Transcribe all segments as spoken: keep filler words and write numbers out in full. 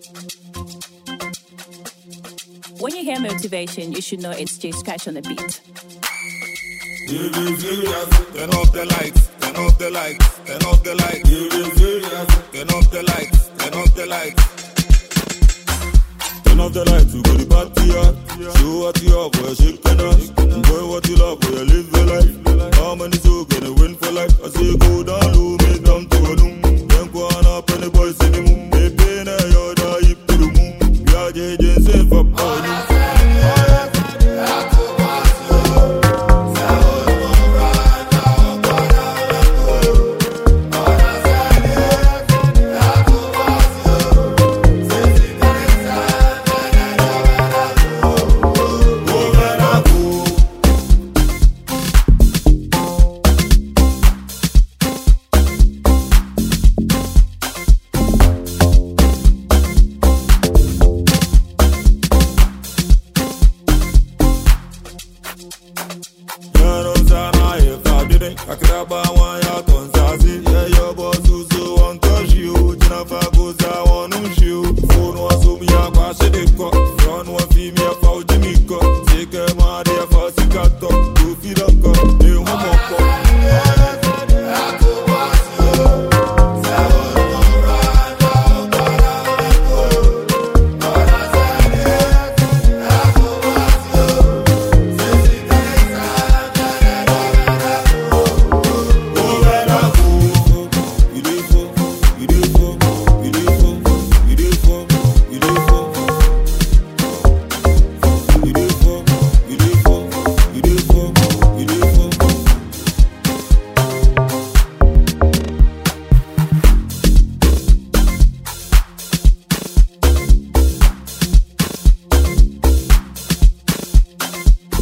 When you hear motivation, you should know it's J Scratch on the beat. Turn off the lights, turn off the lights, turn off the lights. Turn off the lights, turn off the lights. Turn off the lights, we go to party hard. Show what you have, we're shaking us. Enjoy what you love, we're live your life. How many so gonna win for life? I say go down low, make down to a doom. Then go on up and the boys in the moon. They pay now, you're the hip to the moon. We are J J safe up all you. I could have bought one out on Zazie. Yeah, your boss who so want touch you. Jennifer goes, I want to shoot. Phone was so me, I pass it. Front one fee me, I found Jimmy Cut. Take a man, they for a cat top. Go feed up, come. They want more cup.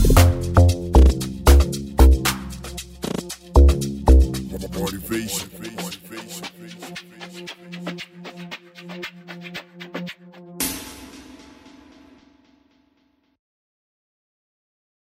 Motivation.